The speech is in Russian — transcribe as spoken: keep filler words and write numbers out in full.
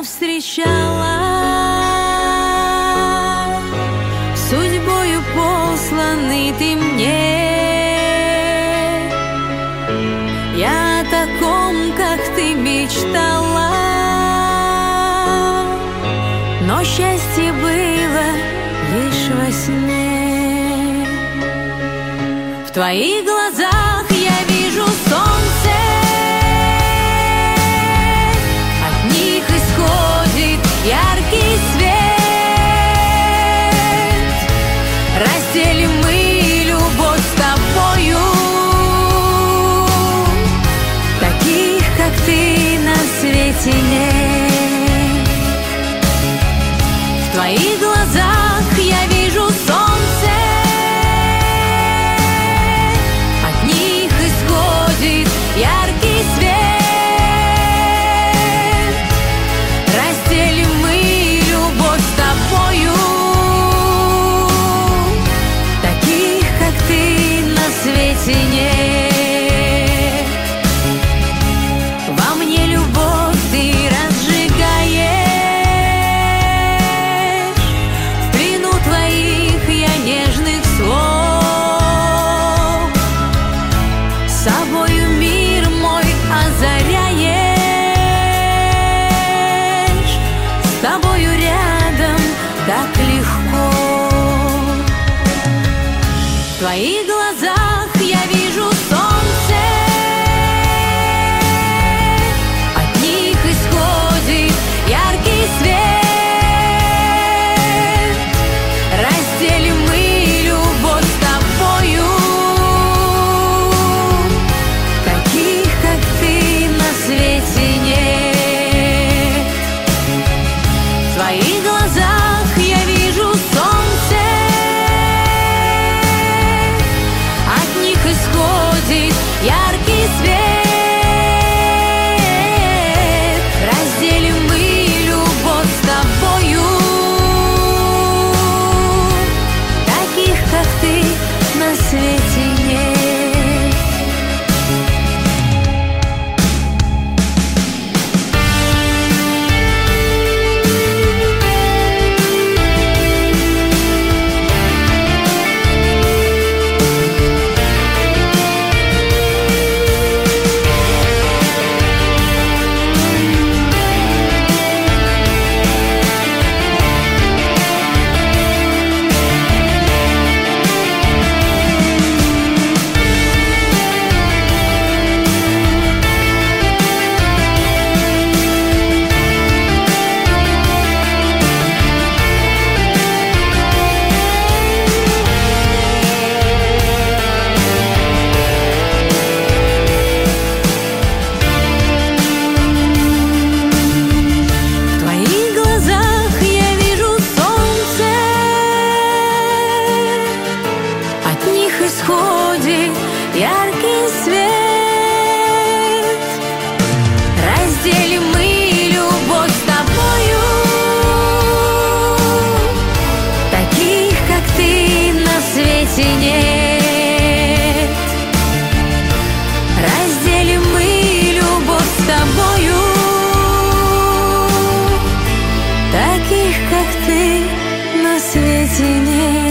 повстречала, судьбою посланный ты мне. Я о таком, как ты, мечтала, но счастье было лишь во сне. В твоих глазах я вижу солнце, от них исходит яркий свет. Разделим мы любовь с тобою, таких, как ты, на свете нет. В твоих глазах я вижу солнце, от них исходит яркий свет. Разделим мы любовь с тобою, таких, как ты, на свете нет. Во мне любовь ты разжигаешь, в плену твоих я нежных слов. С собою мир мой озаряешь, с тобою рядом так легко. В твоих глазах я вижу солнце, от них исходит яркий свет. Разделим мы любовь с тобою, таких, как ты, на свете нет. В твоих глазах я вижу солнце, от них исходит яркий свет. Разделим мы любовь с тобою, таких, как ты, на свете нет. В твоих глазах я вижу солнце, от них исходит яркий свет. Разделим мы любовь с тобою, таких, как ты, на свете нет. Разделим мы любовь с тобою, таких, как ты, на свете нет.